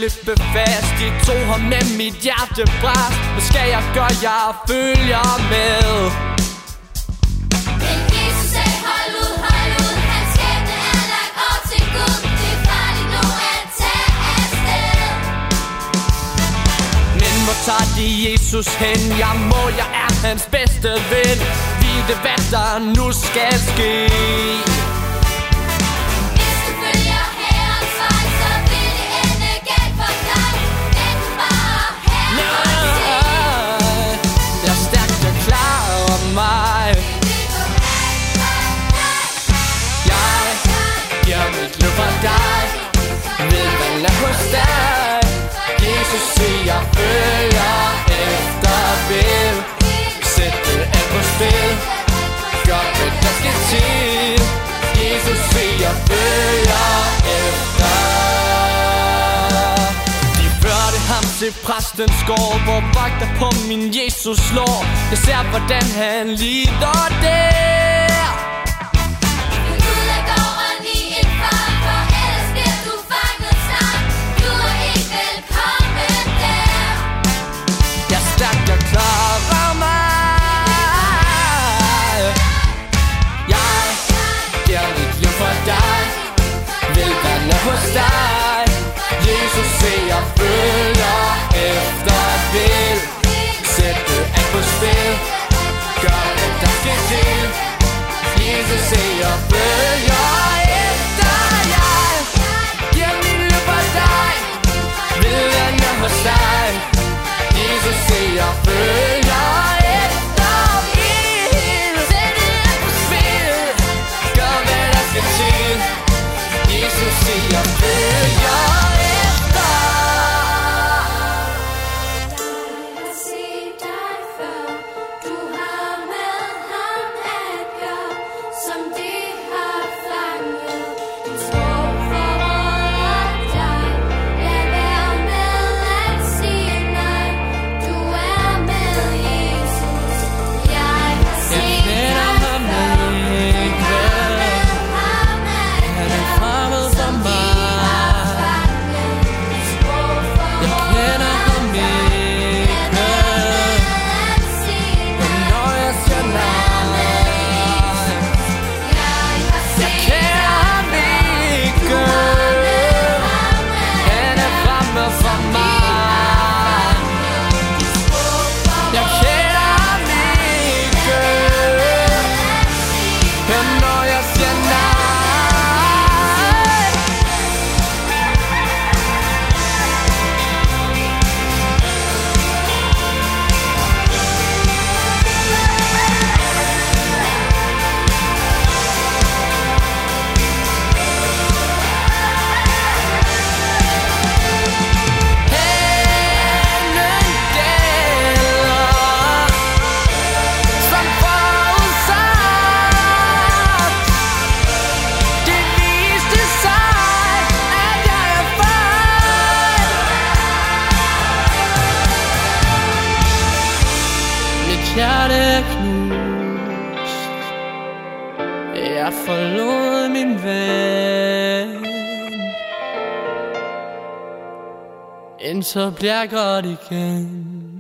slippe fast. De tog ham med mit hjertebræst. Hvad skal jeg gøre? Jeg følger med. Men Jesus sagde hold ud, hold ud. Hans skæbne er lagt op til Gud. Det er farligt nu at tage afsted. Men hvor tager de Jesus hen? Jeg er hans bedste ven. Vide hvad der nu skal ske. Hvis du følger Herrens vej, så vil det ende galt for dig. Men du bare Herrens Nej, jeg er stærkt, jeg klarer mig. Jeg giver mit liv for dig. Vil man er hos dig. Jesus siger, følger efter vil. Sæt det alt på spil. Gør hvad der skal til. Jesus siger, følger efter. De førte ham til præstens gård, hvor vagter på min Jesus slår. Jeg ser hvordan han lider der. Gud er gården i en fart, for ellers bliver du fanget snart. Du er ikke velkommen der. Jeg er stærk, jeg klarer mig. Jeg giver mit liv for dig. Vil vandre hos dig. Jesus siger, følger efter vil. Sæt det alt på spil. Gør hvad der skal til. Jesus siger, følger efter. Jeg giver mit liv for dig. Vil vandre hos dig. Jesus siger, følger efter vil. Sæt det alt på spil. Gør hvad der skal til. Jesus siger, følger efter. Se dig før, du har med ham at gøre, som de har fanget. De står foran dig, lad være med at sige nej. Du er med Jesus, jeg har set dig før. Du har med ham at gøre, som de har fanget. De står foran dig. Hjerte knust. Jeg forlod min ven. Indtil bliver godt igen.